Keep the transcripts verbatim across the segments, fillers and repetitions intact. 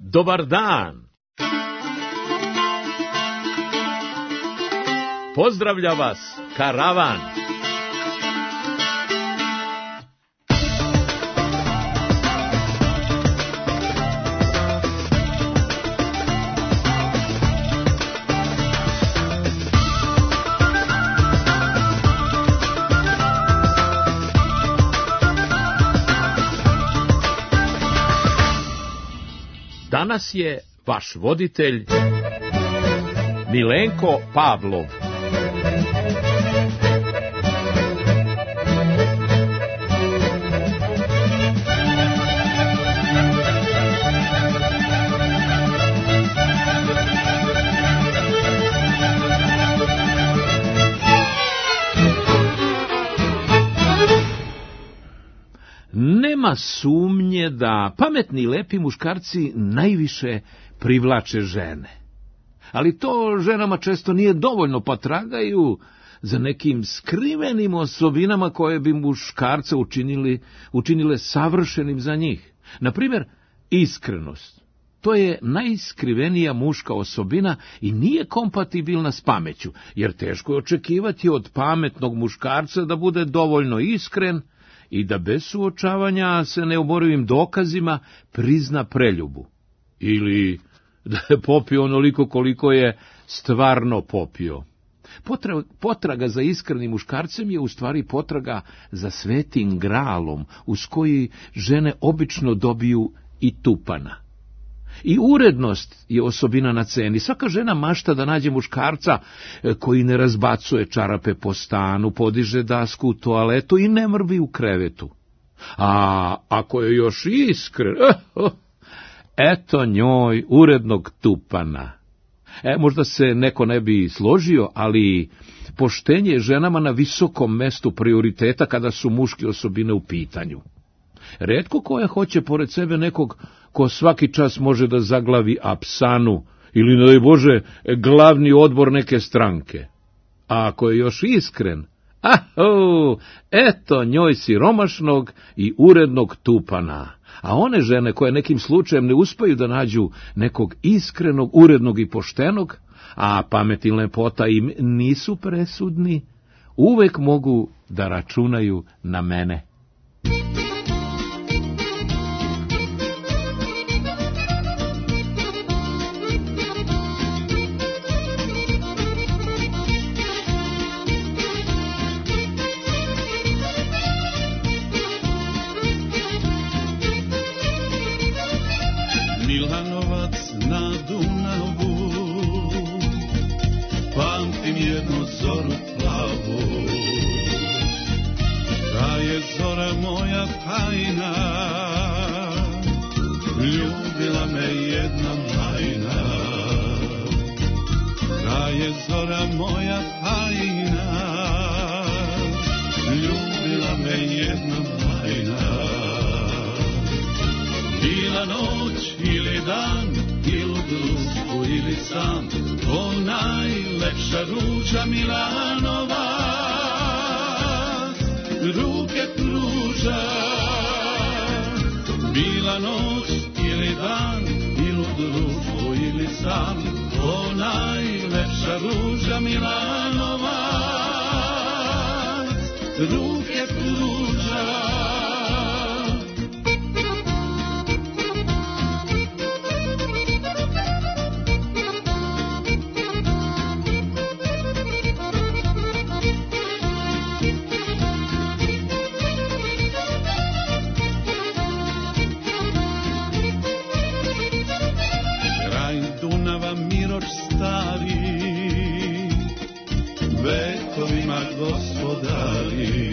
Dobar dan! Pozdravlja vas karavan! Danas je vaš voditelj Milenko Pavlov. Nema sumnje da pametni i lepi muškarci najviše privlače žene. Ali to ženama često nije dovoljno, pa tragaju za nekim skrivenim osobinama koje bi muškarca učinili, učinile savršenim za njih. Na primjer, iskrenost. To je najskrivenija muška osobina i nije kompatibilna s pameću, jer teško je očekivati od pametnog muškarca da bude dovoljno iskren i da bez suočavanja se neoborivim dokazima prizna preljubu. Ili da je popio onoliko koliko je stvarno popio. Potraga, potraga za iskrenim muškarcem je u stvari potraga za svetim gralom, uz koji žene obično dobiju i tupana. I urednost je osobina na ceni. Svaka žena mašta da nađe muškarca koji ne razbacuje čarape po stanu, podiže dasku u toaletu i ne mrvi u krevetu. A ako je još iskren, eto njoj urednog tupana. E, možda se neko ne bi složio, ali poštenje je ženama na visokom mestu prioriteta kada su muške osobine u pitanju. Retko koja hoće pored sebe nekog ko svaki čas može da zaglavi apsanu ili, ne daj Bože, glavni odbor neke stranke. A ako je još iskren, aho, eto njoj siromašnog i urednog tupana. A one žene koje nekim slučajem ne uspeju da nađu nekog iskrenog, urednog i poštenog, a pamet i lepota im nisu presudni, uvek mogu da računaju na mene. Milanovac na Dunavu, pamtim jednu zoru plavu, da je zora moja tajna, ljubila me jedna majna, da je zora moja tajna, ljubila me jedna majna. Bila noć ili dan, ili u društvu ili sam, o najlepša ruža Milanova, ruke pruža. Bila noć ili dan, ili u društvu ili sam, o najlepša ruža Milanova, ruke pruža. Stari, vekovima gospodari,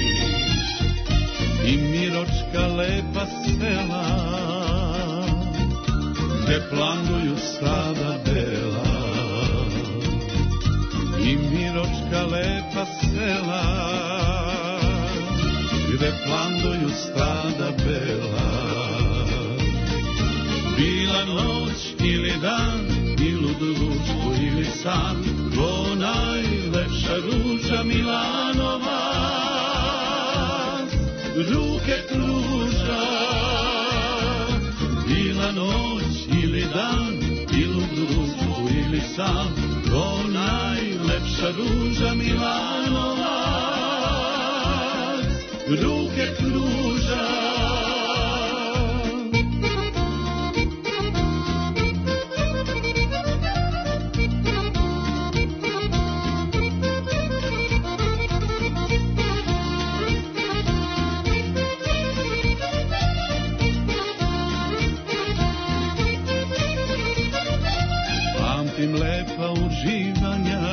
i Miročka lepa sela, gde planduju stada bela. I Miročka lepa sela, gde planduju stada bela. Bila noć ili dan, ili u društvu ili san, ko najlepša ruža Milanova, ruke pruža. Bila noć ili sam, ko najlepša ruža Milanovac, ruke pruža. Pamtim lepa uživanja,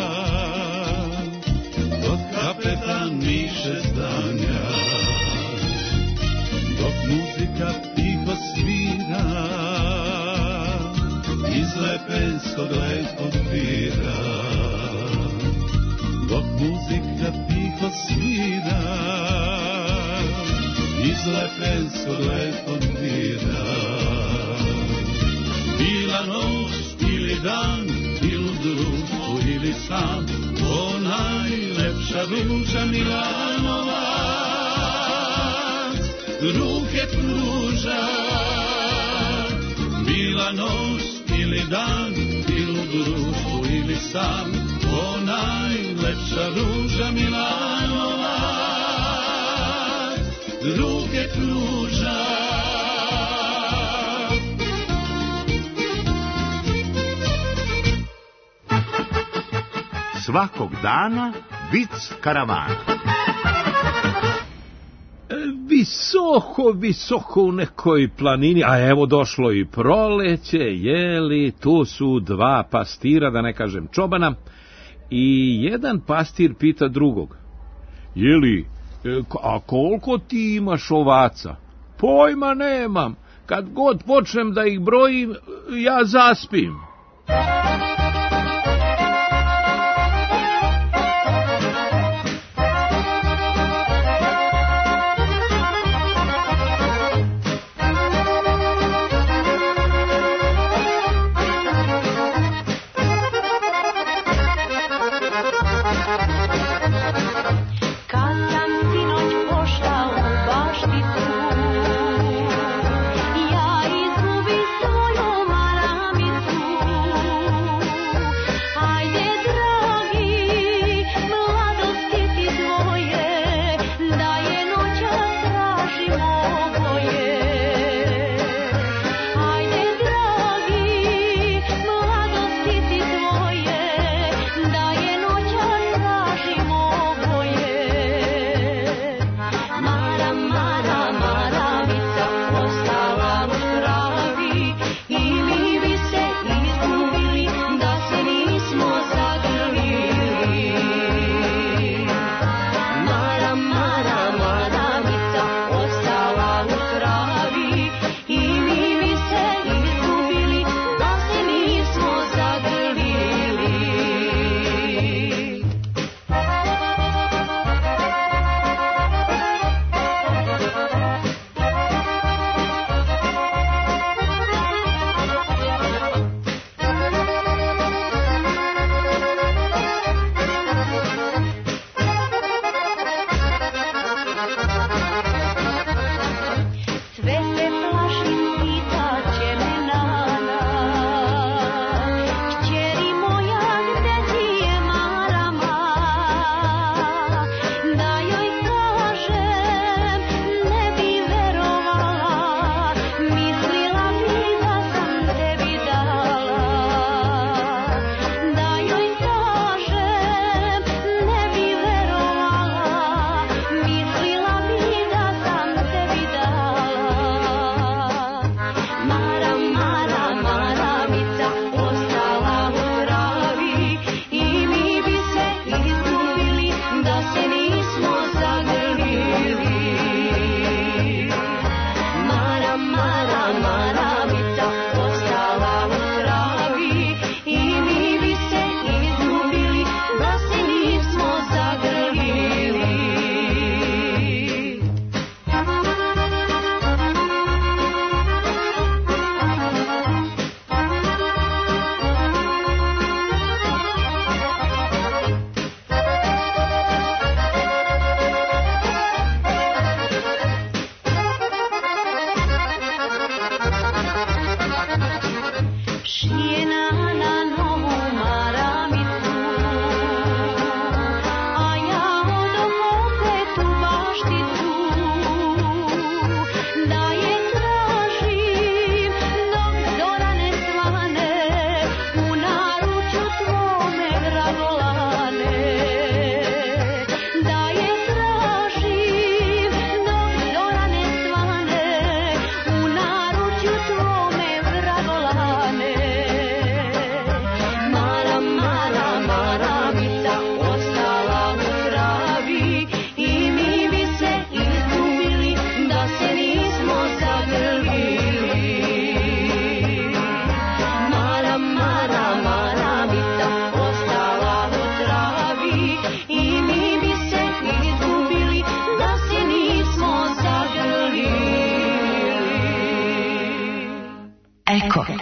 dok kapetan Miše zdanja, dok muzika tiho svira, iz lepenskog lepog vira. Dok muzika tiho svira, iz lepenskog lepog vira. Bila noć ili dan, ili u društvu ili sam, o najlepša ruža Milanovac, ruke pruža. Bila noć ili dan, ili u društvu ili sam, o najlepša ruža Milanovac, ruke pruža. Svakog dana vic karavana. Visoko, visoko u nekoj planini, a evo došlo i proleće, jeli, tu su dva pastira, da ne kažem čobana, i jedan pastir pita drugog: jeli, a koliko ti imaš ovaca? Pojma nemam, kad god počnem da ih brojim, ja zaspim. Ja izgubim svoju maramicu,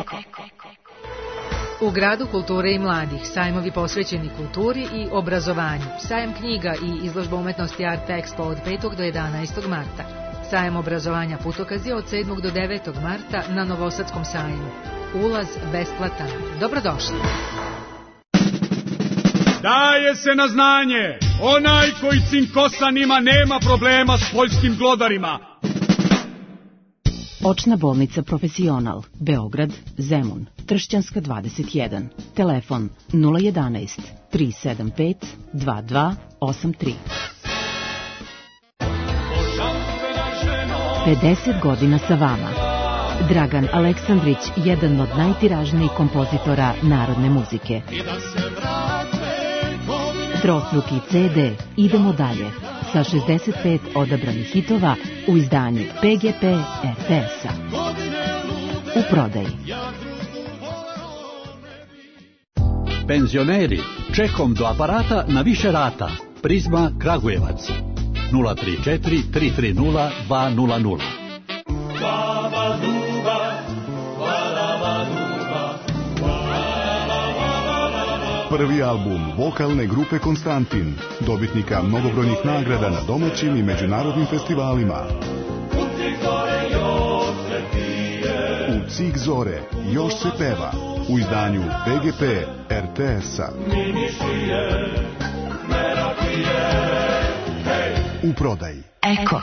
U gradu kulture i mladih, sajmovi posvećeni kulturi i obrazovanju, sajam knjiga i izložba umetnosti Art Expo od petog do jedanaestog marta, sajam obrazovanja Putokaz je od sedmog do devetog marta na Novosadskom sajmu. Ulaz besplatan. Dobrodošli. Daje se na znanje, onaj koji cinkosan ima nema problema s poljskim glodarima. Očna bolnica Profesional, Beograd, Zemun, Tršćanska dvadeset jedan, telefon nula jedanaest tri sedam pet dva dva osam tri. pedeset godina sa vama. Dragan Aleksandrić, jedan od najtiražnijih kompozitora narodne muzike. Trostruki ce de Idemo dalje, sa šezdeset pet odabranih hitova u izdanju pe ge pe er te es-a. U prodaji. Penzioneri, čekom do aparata na više rata. Prizma Kragujevac. nula tri četiri tri tri nula dva nula nula. Prvi album vokalne grupe Konstantin, dobitnika mnogobrojnih nagrada na domaćim i međunarodnim festivalima. U Cik zore još se peva, u izdanju pe ge pe er te es-a. U prodaji. Eko.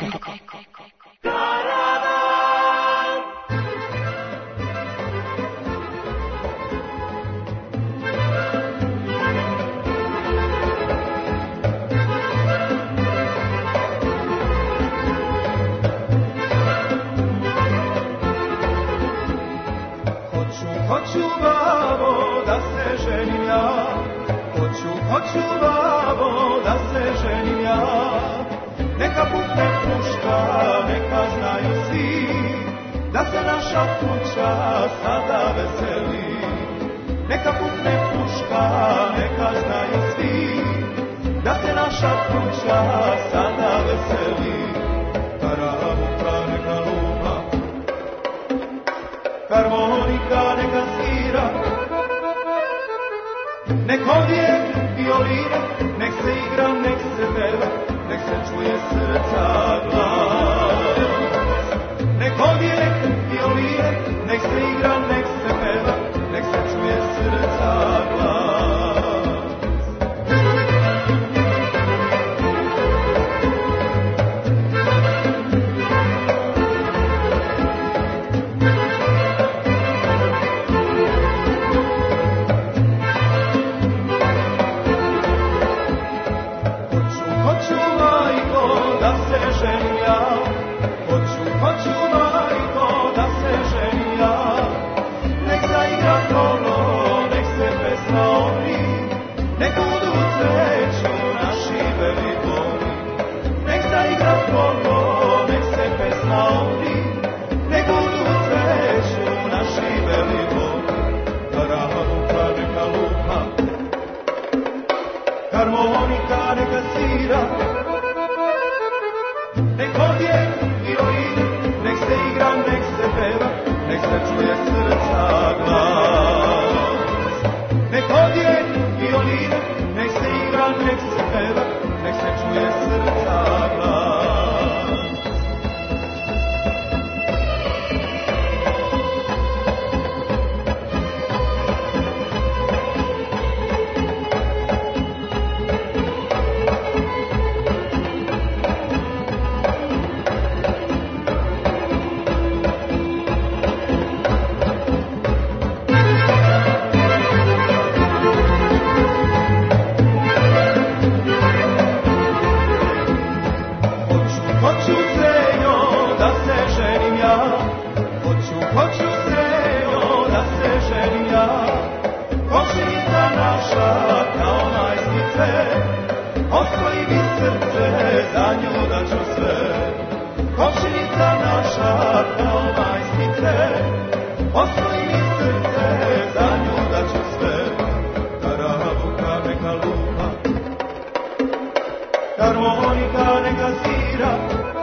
Hoću babo da se ženim ja, hoću, hoću babo da se ženim ja. Neka pukne puška, neka znaju svi, da se naša kuća sada veseli. Neka pukne puška, neka znaju svi, da se naša kuća sada veseli. Karabuka neka lupa, harmonika neka svira, nek ovdje violine, nek se igra, nek se peva, nek se čuje srca glas. Nek ovdje violine, nek se igra, nek se peva, nek se čuje srca glas.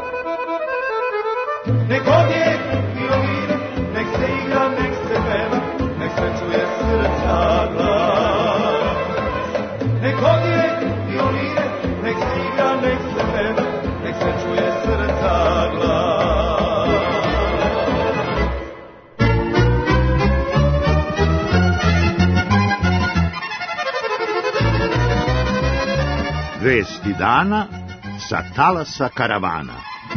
Nek ovdje violine, nek se igra, nek se peva, Vesti dana sa talasa karavana.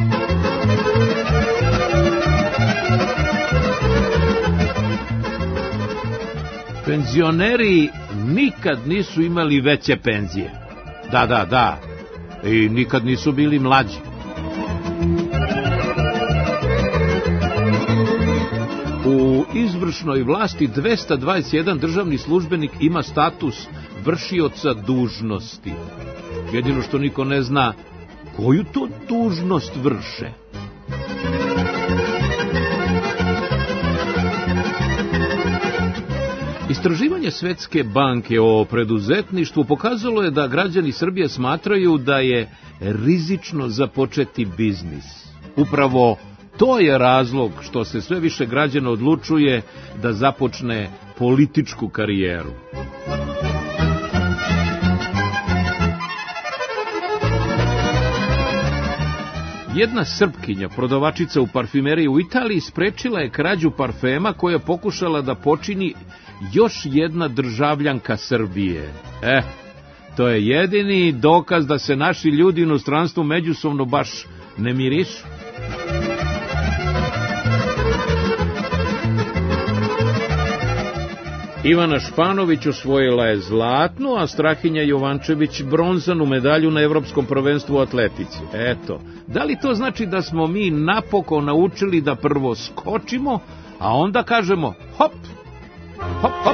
Penzioneri nikad nisu imali veće penzije. Da, da, da. I nikad nisu bili mlađi. U izvršnoj vlasti dvesta dvadeset jedan državni službenik ima status vršioca dužnosti. Jedino što niko ne zna koju to dužnost vrše. Istraživanje Svetske banke o preduzetništvu pokazalo je da građani Srbije smatraju da je rizično započeti biznis. Upravo to je razlog što se sve više građana odlučuje da započne političku karijeru. Jedna Srpkinja, prodavačica u parfimeriji u Italiji, sprečila je krađu parfema koja je pokušala da počini još jedna državljanka Srbije. Eh, to je jedini dokaz da se naši ljudi u inostranstvu međusobno baš ne mirišu. Ivana Španović osvojila je zlatnu, a Strahinja Jovančević bronzanu medalju na Evropskom prvenstvu u atletici. Eto, da li to znači da smo mi napokon naučili da prvo skočimo, a onda kažemo hop, hop, hop?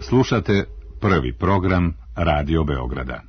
Slušate prvi program Radio Beograda.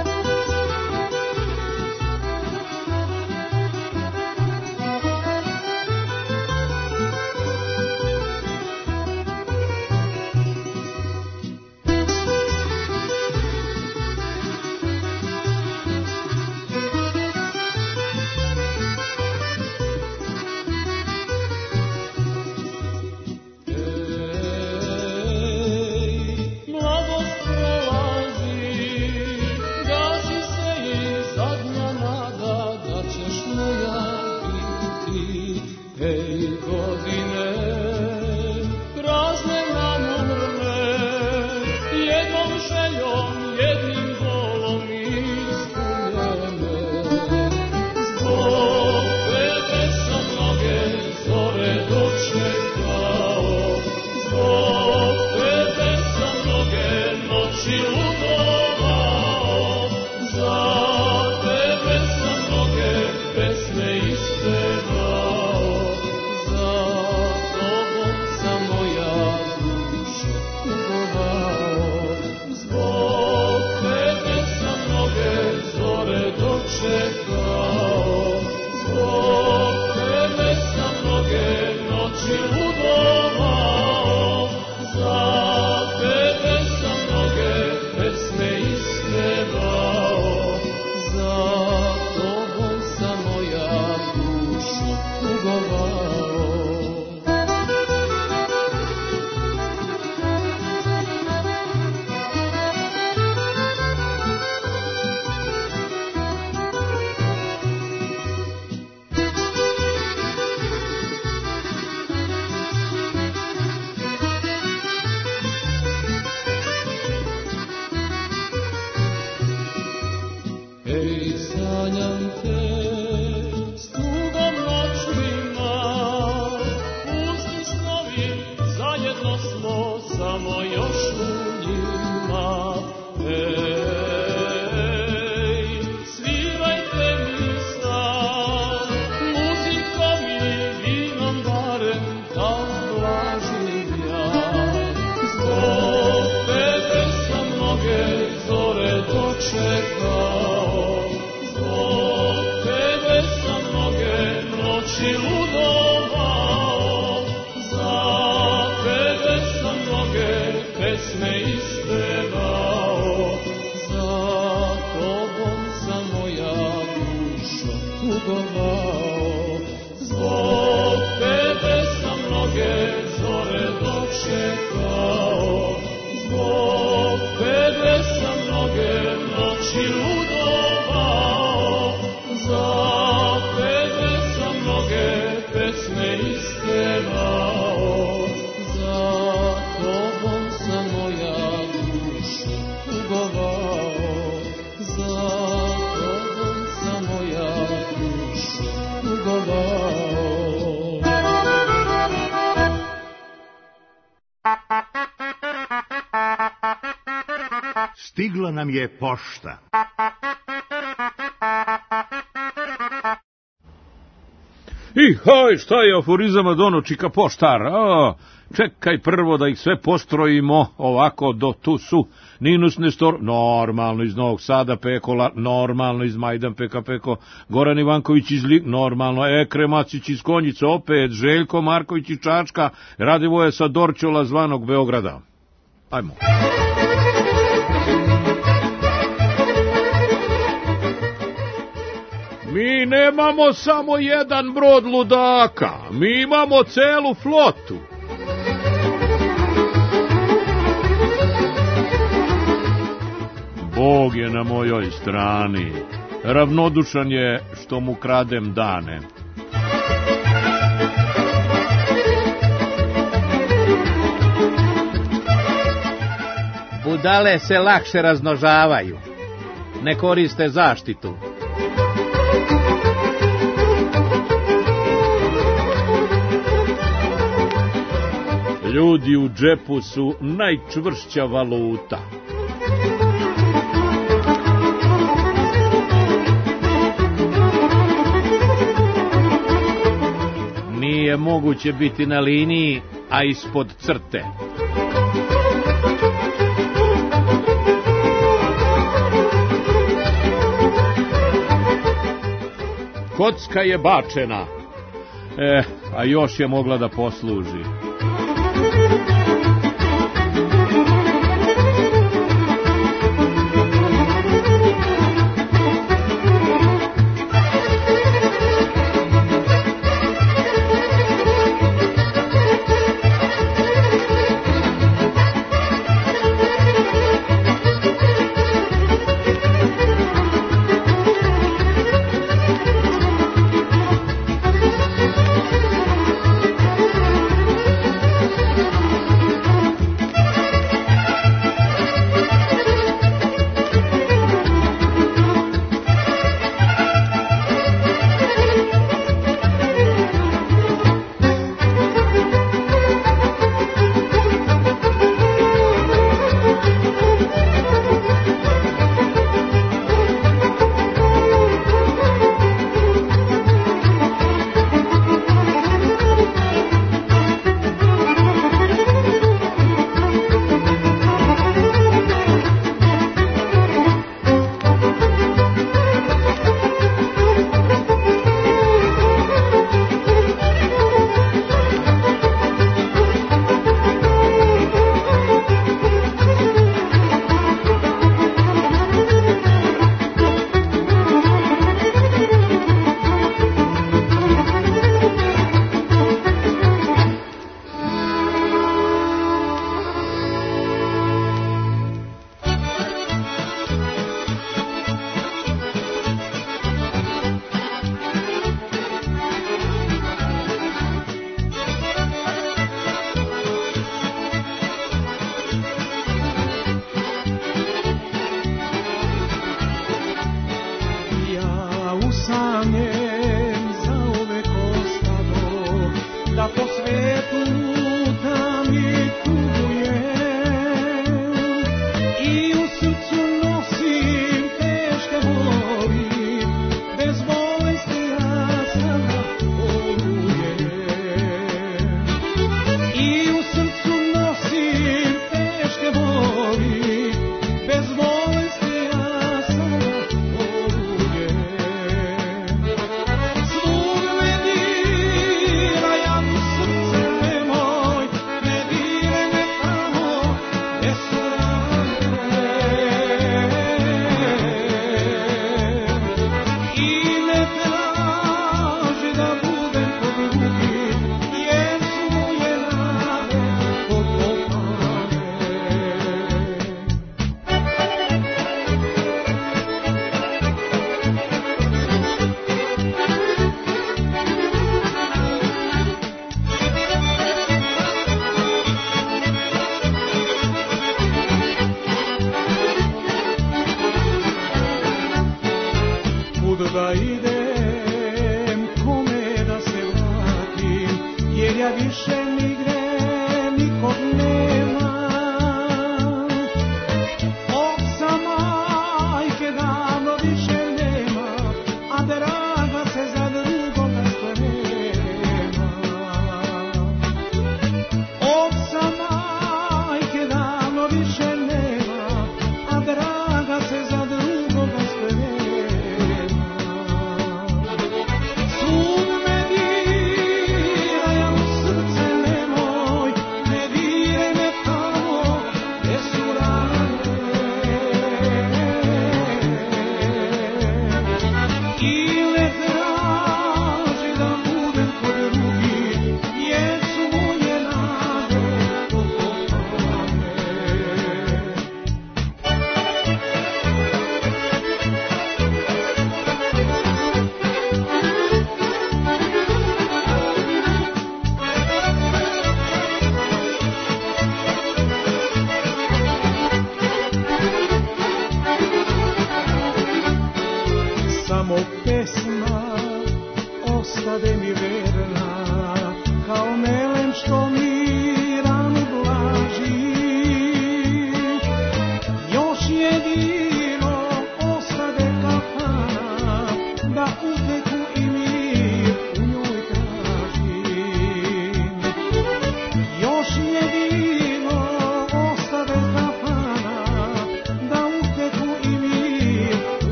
Stigla nam je pošta. I haj, šta je aforizama dono čika poštar? A, čekaj prvo da ih sve postrojimo ovako do tu su. Ninus Nestor, normalno iz Novog Sada, Pekola, normalno iz Majdanpeka, Peko, Goran Ivanković iz Lik, normalno, Ekrem Macić iz Konjice, opet, Željko Marković iz Čačka, Radivoje sa Dorćola zvanog Beograda. Ajmo. Mi nemamo samo jedan brod ludaka, mi imamo celu flotu. Bog je na mojoj strani, ravnodušan je što mu kradem dane. Budale se lakše razmnožavaju, ne koriste zaštitu. Ljudi u džepu su najčvršća valuta. Nije moguće biti na liniji, a ispod crte. kocka je bačena. E, a još je mogla da posluži.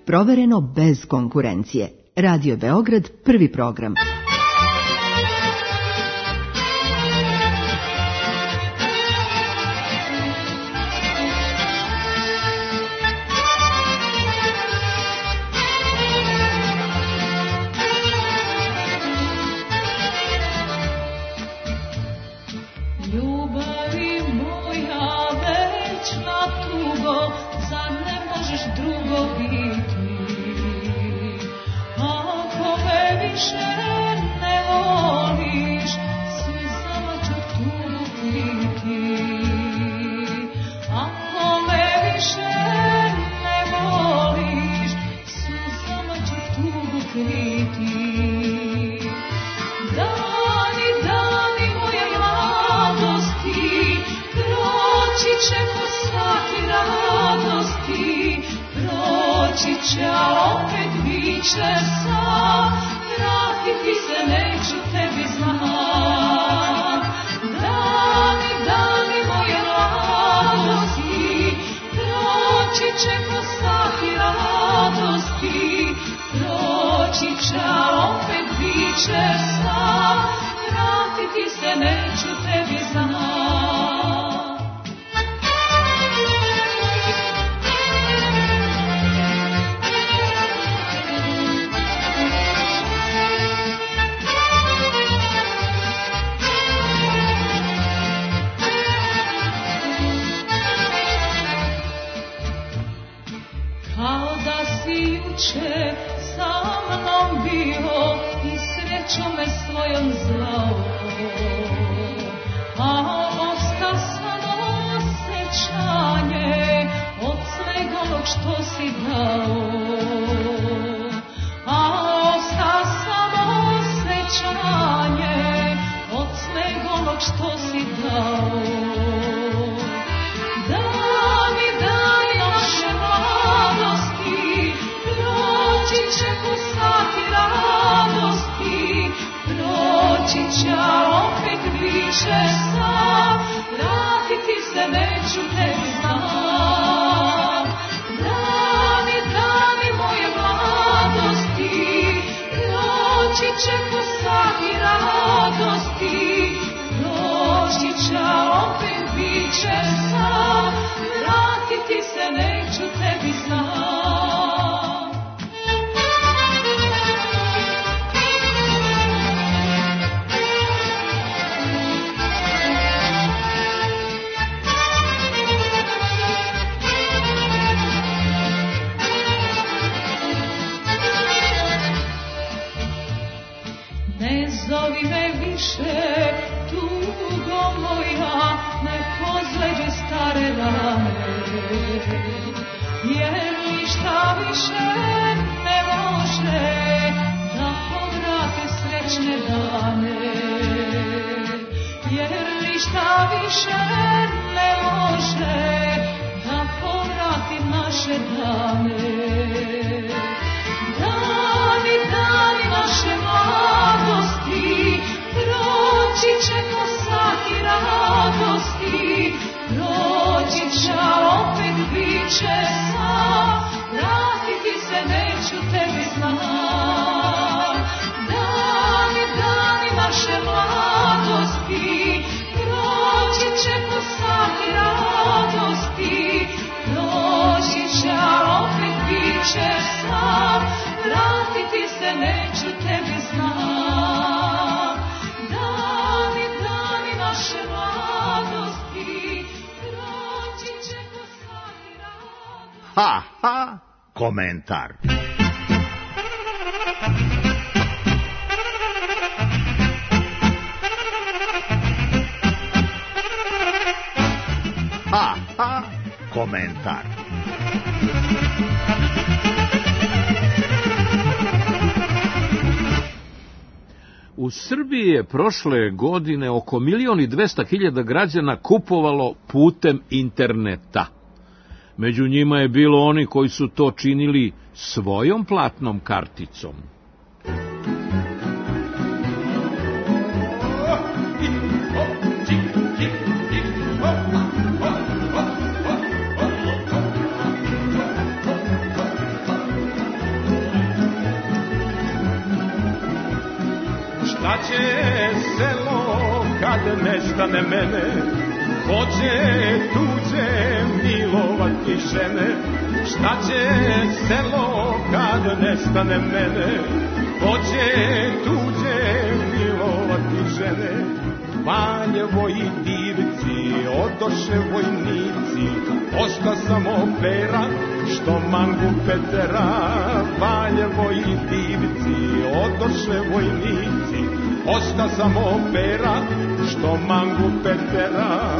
provereno bez konkurencije. Radio Beograd, prvi program. Ha, ha, komentar. Ha, ha, komentar. U Srbiji je prošle godine oko milion i dvesta hiljada građana kupovalo putem interneta. Među njima je bilo oni koji su to činili svojom platnom karticom. nestane mene, hoće tuđe milovati žene. Šta će selo kad nestane mene, hoće tuđe milovati žene. Valjevo i divci, odoše vojnici, osta samo pera, što mangu Petera. Valjevo i divci, odoše vojnici, osta samo pera, što mangu Petera.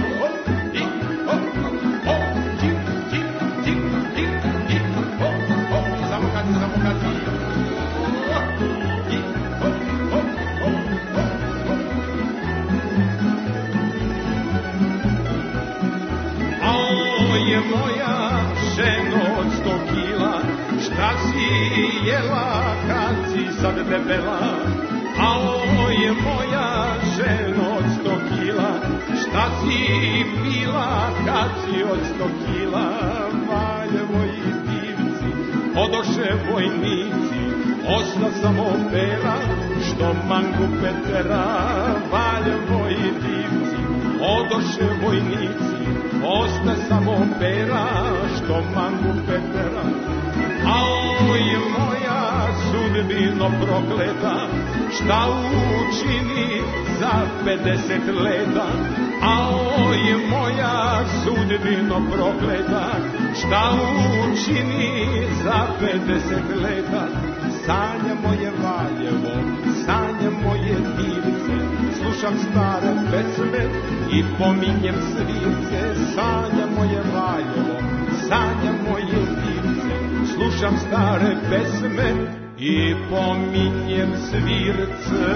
Moja ženo od sto kila, šta si jela kad si sad debela? Alo je moja ženo od sto kila, šta si pila kad si od sto kila? Valjevo i divci, odoše vojnici, osta samo pera, što mangu Petera. Valjevo i divci, odoše vojnici, osta samo pera, što mangu Petera. Oj, moja sudbino prokleta, šta učini za pedeset leta? Oj, moja sudbino prokleta, šta učini za pedeset leta? Sanja moje Valjevo, sanja moje divce, slušam stare pesme i pominjem svirce. Sanja moje Valjevo, sanja moje divce, slušam stare pesme i pominjem svirce.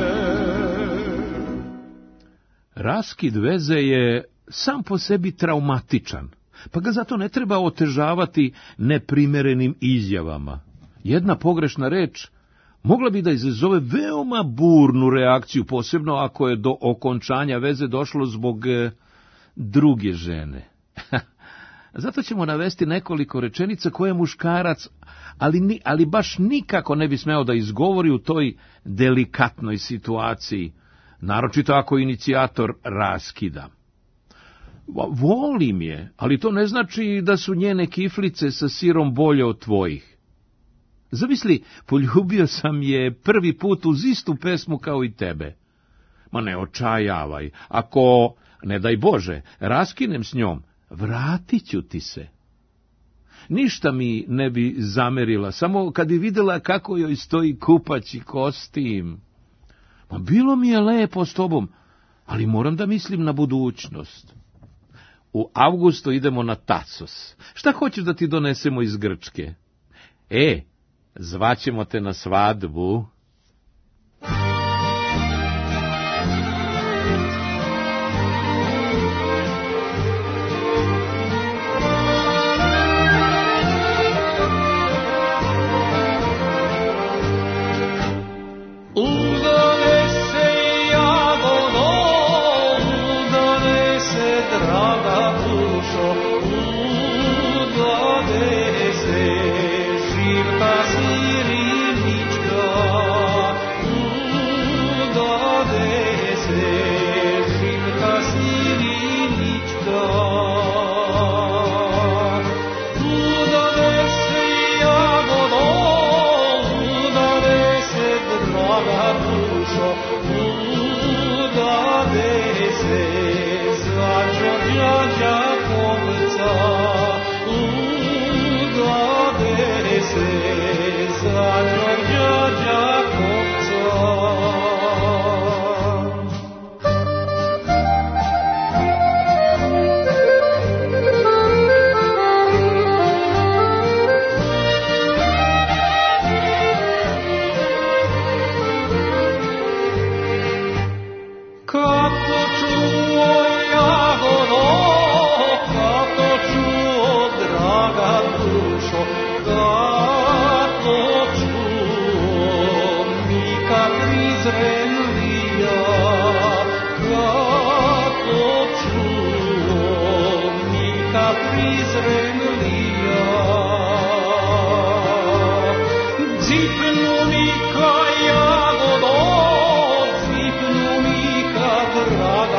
Raskid veze je sam po sebi traumatičan, pa ga zato ne treba otežavati neprimerenim izjavama. Jedna pogrešna reč mogla bi da izazove veoma burnu reakciju, posebno ako je do okončanja veze došlo zbog e, druge žene. Zato ćemo navesti nekoliko rečenica koje muškarac, ali, ni, ali baš nikako ne bi smeo da izgovori u toj delikatnoj situaciji, naročito ako je inicijator raskida. Volim je, ali to ne znači da su njene kiflice sa sirom bolje od tvojih. Zamisli, poljubio sam je prvi put uz istu pesmu kao i tebe. Ma ne očajavaj, ako, ne daj Bože, raskinem s njom, vratit ću ti se. Ništa mi ne bi zamerila, samo kad bi videla kako joj stoji kupaći kostim. Ma bilo mi je lepo s tobom, ali moram da mislim na budućnost. U avgustu idemo na Tacos. Šta hoćeš da ti donesemo iz Grčke? E, zvaćemo te na svadbu. Zipnu mi ka jagodo, zipnu mi ka drago.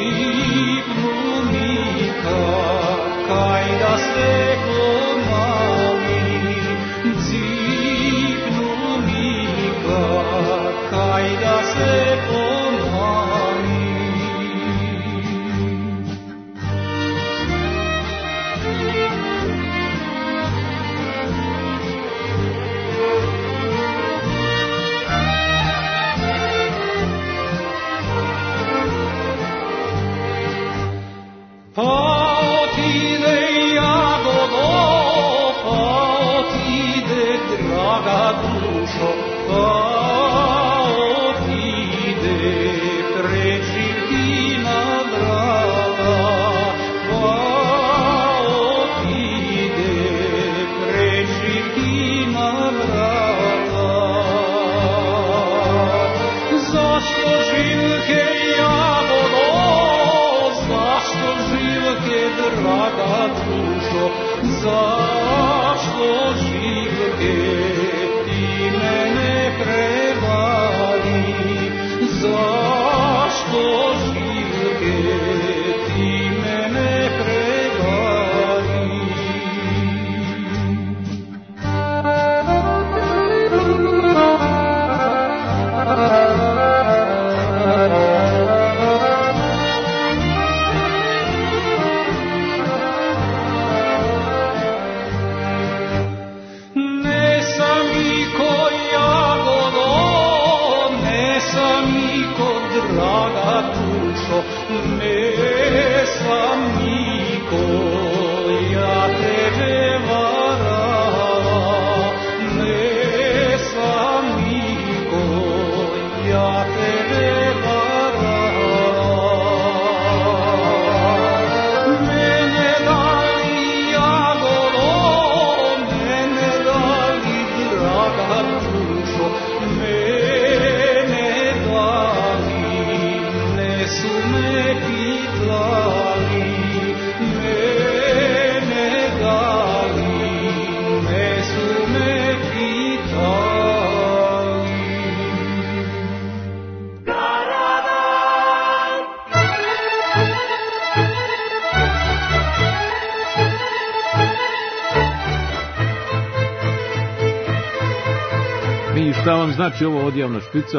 Šta vam znači ovo odjavna špica?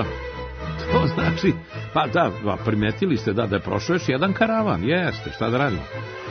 To znači, pa da, ba, primetili ste da, da je prošao još jedan karavan, jeste, šta da radimo?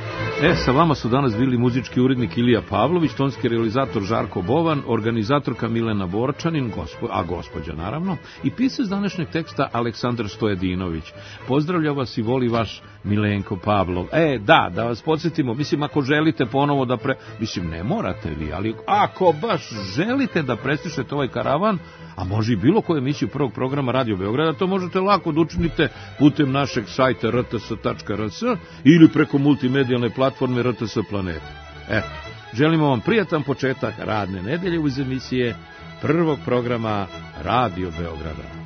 E, sa vama su danas bili muzički urednik Ilija Pavlović, tonski realizator Žarko Bovan, organizatorka Milena Borčanin, gospo, a gospođa naravno, i pisac današnjeg teksta Aleksandar Stojedinović. Pozdravlja vas i voli vaš Milenko Pavlov. E, da, da vas podsjetimo, mislim, ako želite ponovo da pre... Mislim, ne morate vi, ali ako baš želite da preslušate ovaj karavan, a može i bilo koju emisiju prvog programa Radio Beograda, to možete lako da učinite putem našeg sajta r t s tačka r s ili preko multimedijalne platforme R T S Planeta. Eto, želimo vam prijatan početak radne nedelje uz emisije prvog programa Radio Beograda.